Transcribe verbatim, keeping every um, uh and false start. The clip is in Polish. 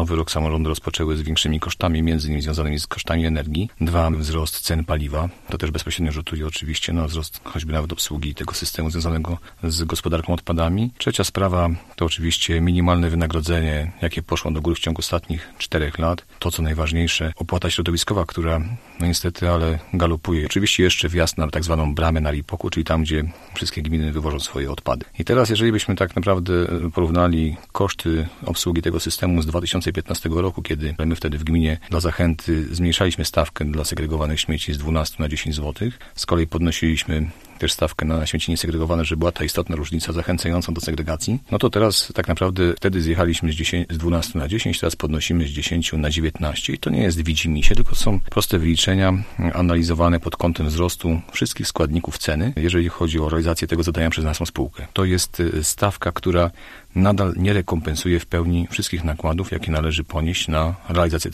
nowy rok samorządy rozpoczęły z większymi kosztami, między innymi związanymi z kosztami energii. Dwa, wzrost cen paliwa. To też bezpośrednio rzutuje oczywiście na wzrost choćby nawet obsługi tego systemu związanego z gospodarką odpadami. Trzecia sprawa to oczywiście minimalne wynagrodzenie, jakie poszło do góry w ciągu ostatnich czterech lat. To, co najważniejsze, opłata środowiskowa, która no niestety, ale galopuje. Oczywiście jeszcze wjazd na tak zwaną bramę na Lipoku, czyli tam, gdzie wszystkie gminy wywożą swoje odpady. I teraz, jeżeli byśmy tak naprawdę porównali koszty obsługi tego systemu z dwa tysiące piętnastego roku, kiedy my wtedy w gminie dla zachęty zmniejszaliśmy stawkę dla segregowanych śmieci z dwunastu na dziesięć złotych. Z kolei podnosiliśmy też stawkę na śmieci niesegregowane, że była ta istotna różnica zachęcająca do segregacji. No to teraz tak naprawdę wtedy zjechaliśmy z, dziesięć, z dwunastu na dziesięć, teraz podnosimy z dziesięciu na dziewiętnaście i to nie jest widzimisię, tylko są proste wyliczenia analizowane pod kątem wzrostu wszystkich składników ceny, jeżeli chodzi o realizację tego zadania przez naszą spółkę. To jest stawka, która nadal nie rekompensuje w pełni wszystkich nakładów, jakie należy ponieść na realizację